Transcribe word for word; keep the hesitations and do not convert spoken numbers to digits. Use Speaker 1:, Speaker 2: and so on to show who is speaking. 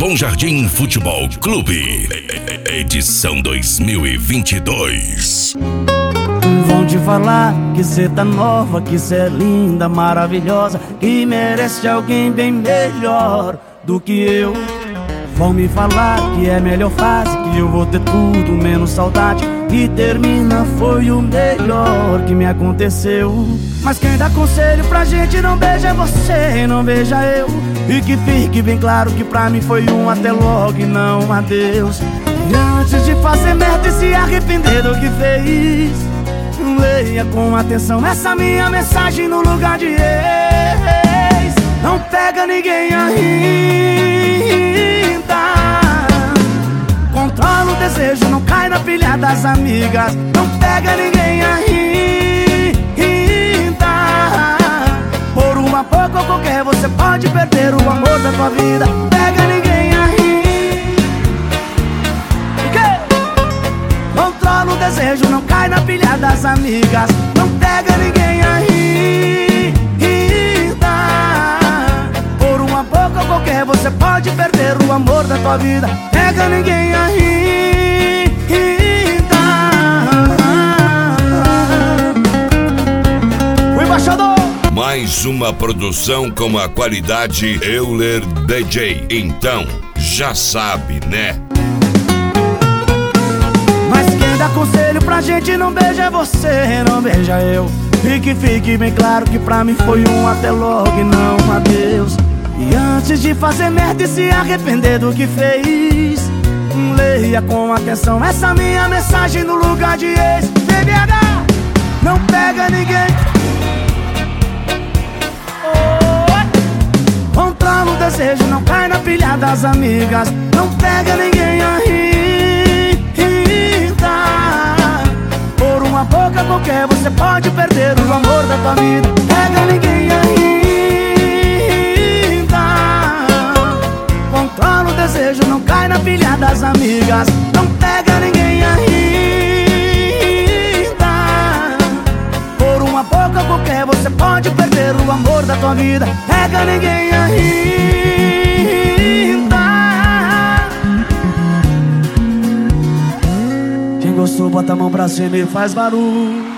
Speaker 1: Bom Jardim Futebol Clube, edição dois mil e vinte e dois.
Speaker 2: Vão te falar que cê tá nova, que cê é linda, maravilhosa, que merece alguém bem melhor do que eu. Vão me falar que é a melhor fase, que eu vou ter tudo menos saudade, e termina foi o melhor que me aconteceu. Mas quem dá conselho pra gente não beija você, não beija eu. E que fique bem claro que pra mim foi um até logo e não um adeus. E antes de fazer merda e se arrepender do que fez, leia com atenção essa minha mensagem no lugar de ex. Não pega ninguém ainda, controla o desejo, não cai na pilha das amigas. Não pega ninguém ainda, por uma pouco ou qualquer você pode perder o amor da tua vida. Pega ninguém ainda, controla o desejo, não cai na pilha das amigas. Não pega ninguém ainda, por uma boca ou qualquer você pode perder o amor da tua vida. Pega ninguém ainda. O embaixador.
Speaker 1: Mais uma produção com a qualidade Euler D J. Então, já sabe, né?
Speaker 2: Dá conselho pra gente não beija você, não beija eu. E que fique bem claro que pra mim foi um até logo e não um adeus. E antes de fazer merda e se arrepender do que fez, leia com atenção essa minha mensagem no lugar de ex. B B H, não pega ninguém. Oh, controla o desejo, não cai na pilha das amigas. Não pega ninguém aí. Por uma boca qualquer você pode perder o amor da tua vida. Pega ninguém ainda, controla o desejo, não cai na pilha das amigas. Não pega ninguém ainda, por uma boca qualquer você pode perder o amor da tua vida. Pega ninguém ainda. Quem gostou bota a mão pra cima e faz barulho.